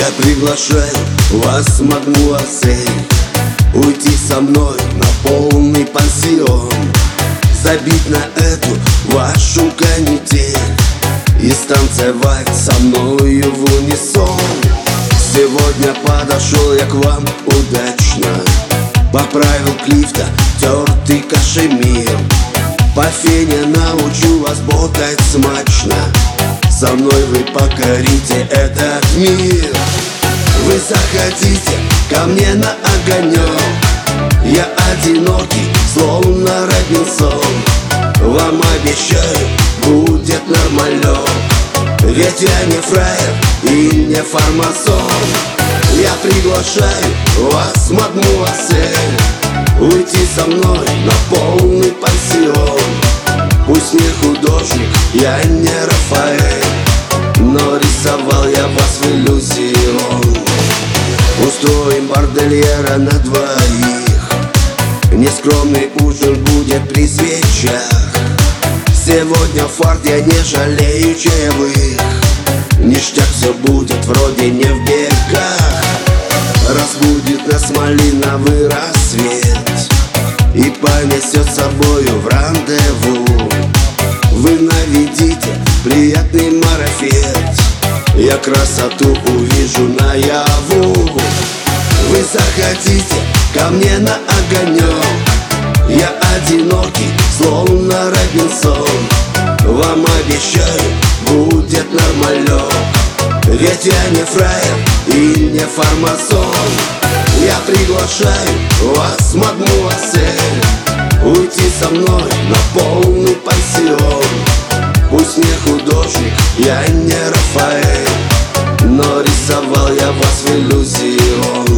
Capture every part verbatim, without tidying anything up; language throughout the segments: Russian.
Я приглашаю вас, мадмуазель, уйти со мной на полный пансион, забить на эту вашу канитель и станцевать со мною в унисон. Сегодня подошел я к вам удачно, поправил клифта тертый кашемир, по фене научу вас болтать смачно, со мной вы покорите этот мир. Вы заходите ко мне на огонек, я одинокий, словно Робинсон. Вам обещаю, будет нормалек, ведь я не фраер и не фармасон. Я приглашаю вас, мадмуазель, уйти со мной на полный пансион. Пусть не художник, я не Рафаэль, но рисовал я вас в иллюзион. Устроим бордельера на двоих, нескромный ужин будет при свечах. Сегодня фарт, я не жалею чаевых, ништяк все будет вроде не в бегах. Разбудит нас малиновый рассвет и понесет с собою в рандеву. Вы наведите приятный марафет, я красоту увижу наяву. Вы заходите ко мне на огонек, я одинокий, словно Робинсон. Вам обещаю, будет нормалек, ведь я не фраер и не фармасон. Я приглашаю вас, мадмуазель, уйти со мной на полный пансион. Пусть не художник, я не Рафаэль, но рисовал я вас в иллюзион.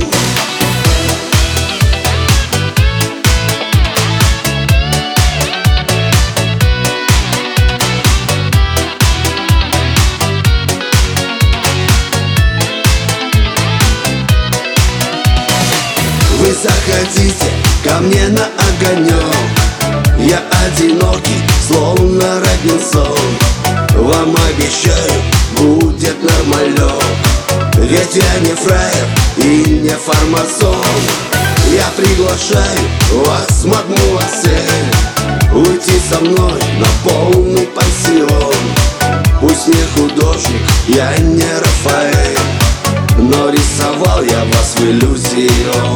Вы заходите ко мне на огонек, я одинокий, словно Робинсон. Вам обещаю, будет нормалек, ведь я не фраер и не фармасон. Я приглашаю вас, мадмуазель, уйти со мной на полный пансион. Пусть не художник, я не Рафаэль, но рисовал я вас в иллюзион.